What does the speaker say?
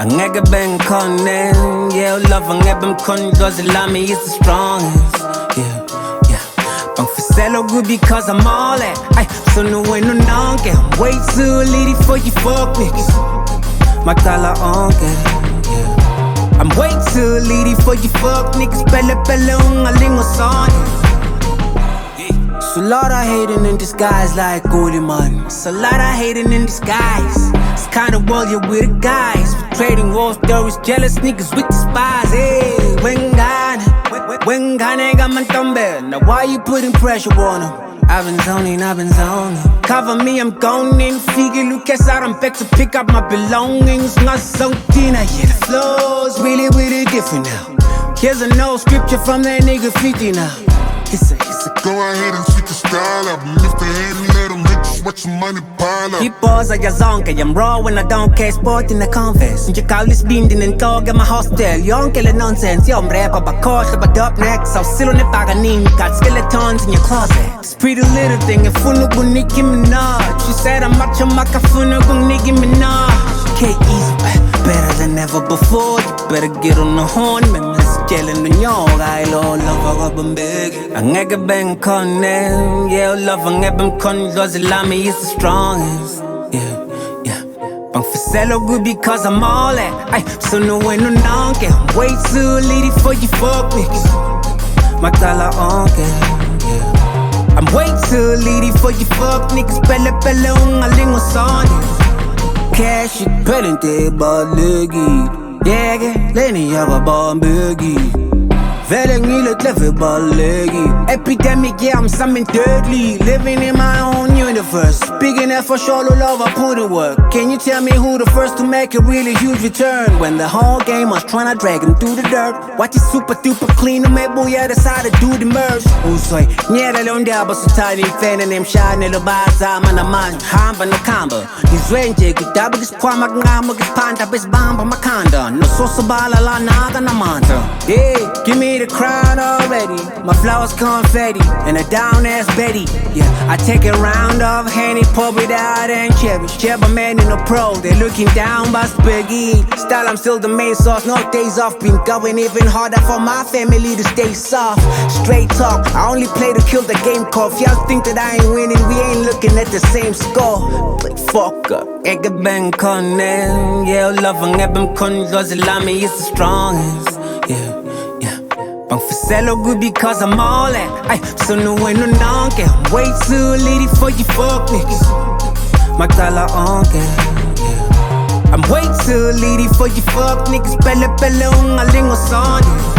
Angeke bengikhone, yeah, love angeke bemkhone, cause lami is the strongest. Yeah. Bangifisela okubi cause I'm all that. Ay, so no way no nonke. I'm way too litty for you fuck niggas. Macala onke, yeah. I'm way too litty for you fuck niggas. Pele ungalingo sonke. It's a lot of hating in disguise like Goldie man. It's a lot of hating in disguise. It's kind of world you're with the guys. We're trading war stories, jealous niggas with the spies. Hey, Wengane got my thumb. Now why you putting pressure on them? I've been zoning. Cover me, I'm going in. Figure look as I'm back to pick up my belongings. Not so thin, yeah, the flow's really different now. Here's a no scripture from that nigga 50 now. It's a Go ahead and switch the style up. Lift the head and let them bitches watch some money pile up. Keep balls at your zonke. I'm raw when I don't care. Sport in the converse. You call this binding and dog at my hostel. You don't kill nonsense. You rap up a course up a dub neck. So still on the paganin. Got skeletons in your closet. This pretty little thing. If you know Nicki Minaj. She said I'm macho maka funu Nicki Minaj. Okay, easy better than ever before. You better get on the horn. Jelling the young, I love up and big. Angeke bengikhone, yeah, love angeke bemkhone, cause lami is the strongest. Yeah. Bangifisela okubi cause I'm all that. Ay, so no way no nonke. I'm way too litty for you fuck niggas. Macala onke, yeah. I'm way too litty for you fuck niggas. Pele ungalingo sonke. Cash it, pelente balegi. Yeah, Lenny have a bomb biggie. Vele ngile clever balegi. Epidemic, yeah, I'm something deadly. Living in my own universe. Big enough for shallow love, I put in work. Can you tell me who the first to make a really huge return? When the whole game was trying to drag him through the dirt. Watch it super duper clean, and maybe I decided to do the merge. Usoy, nyera londiaba sutali fene nem shine lo baza mana man hamba no kamba. Nizwenje kudaba kiskwama ngama kispanda besbamba makanda. No sosabala la naga na manta. Yeah, give me the crown already. My flowers confetti and a down ass Betty. Yeah, I take a round of Henny, pop it out and cherish. Jabba man in a pro, they're looking down by Spaghetti. Style, I'm still the main sauce, no days off. Been going even harder for my family to stay soft. Straight talk, I only play to kill the game call. If y'all think that I ain't winning, we ain't looking at the same score. But fuck up. Ege bengikhone, yeah, love angeke bemkhone, cause lami is the strongest. Yeah. Bangifisela okubi cause I'm all that. Ay, so no way no nonke. I'm way too litty for you fuck niggas. Macala onke, yeah. I'm way too litty for you fuck niggas. Pele ungalingo sonke.